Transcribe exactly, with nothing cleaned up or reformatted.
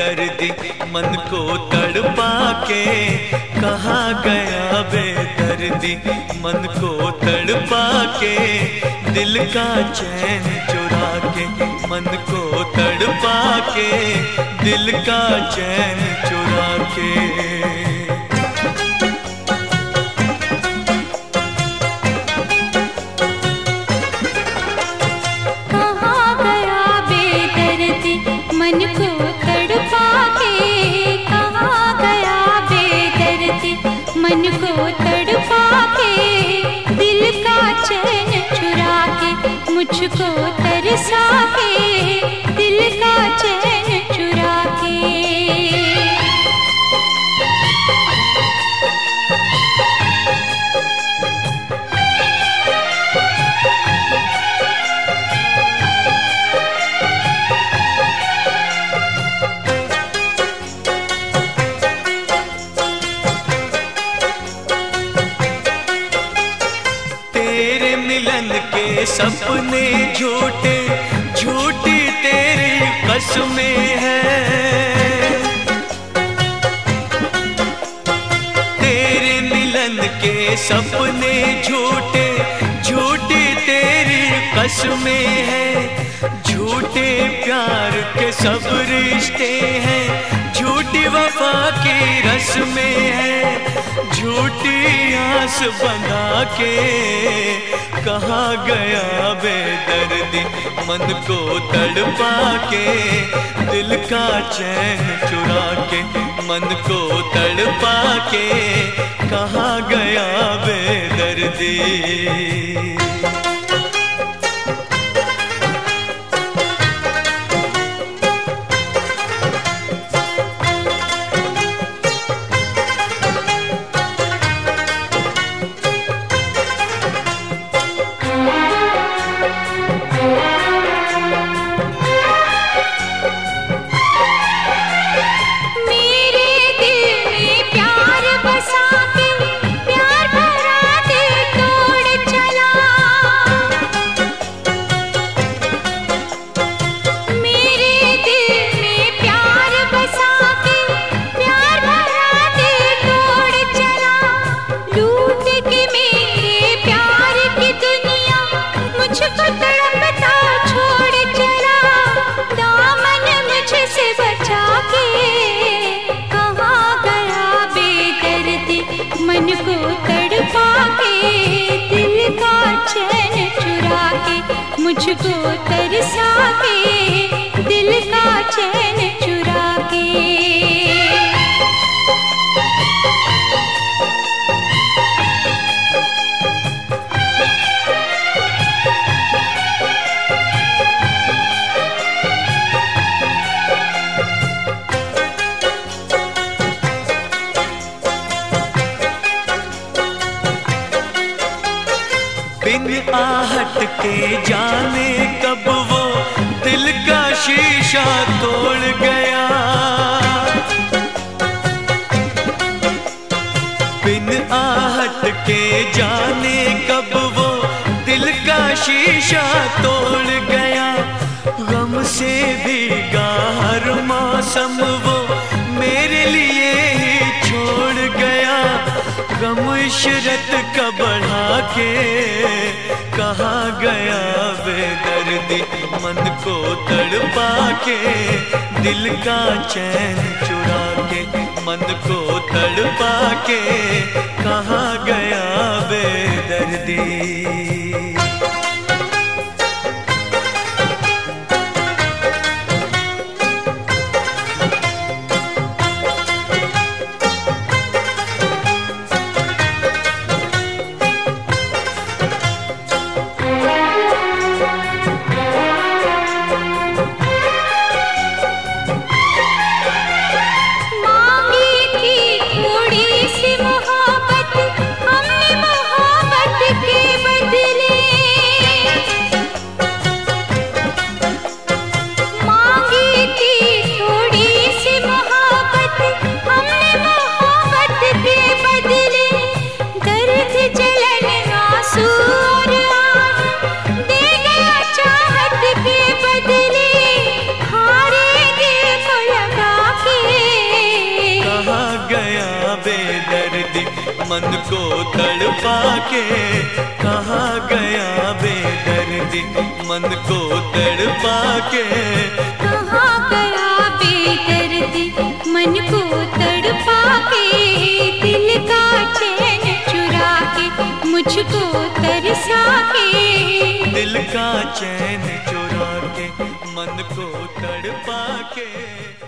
बेदर्दी मन को तड़पा के, कहाँ गया बेदर्दी मन को तड़पा के, दिल का चैन चुरा के, मन को तड़पा के, दिल का चैन चुरा के। मन को तड़पा के, कहाँ गया बेदर्दी मन को तड़पा के, दिल का चैन चुरा के, मुझको तरसा के, दिल का चैन चुरा के। मिलन के सपने झूठे, झूठी तेरी कसमें है। तेरे मिलन के सपने झूठे, झूठी तेरी कसमें है। झूठे प्यार के सब रिश्ते हैं, झूठी वफा की रस्में है। झूठी आस बंधा के, कहाँ गया बेदर्दी मन को तड़पा के, दिल का चैन चुरा के, मन को तड़पा के, कहाँ गया बेदर्दी। मन को तड़पा के, दिल का चैन चुरा के, मुझको तरसा के, दिल का चैन चुरा के। बिन आहट के जाने कब वो दिल का शीशा तोड़ गया। बिन आहट के जाने कब वो दिल का शीशा तोड़ गया। गम से भीगा हर मौसम वो मेरे लिए ही छोड़ गया। गम इशरत का बढ़ा के, कहाँ गया बेदर्दी मन को तड़पा के, दिल का चैन चुरा के, मन को तड़पा के, कहाँ गया बेदर्दी। थोड़ी सी मोहब्बत हमने मोहब्बत के बदले बेदर्दी मन को तड़पा के कहाँ गया बेदर्दी मन को तड़पा के कहाँ गया बेदर्दी मन को तड़पा के दिल का चैन चुरा के मुझको तरसा के दिल का चैन चुरा के मन को तड़पा के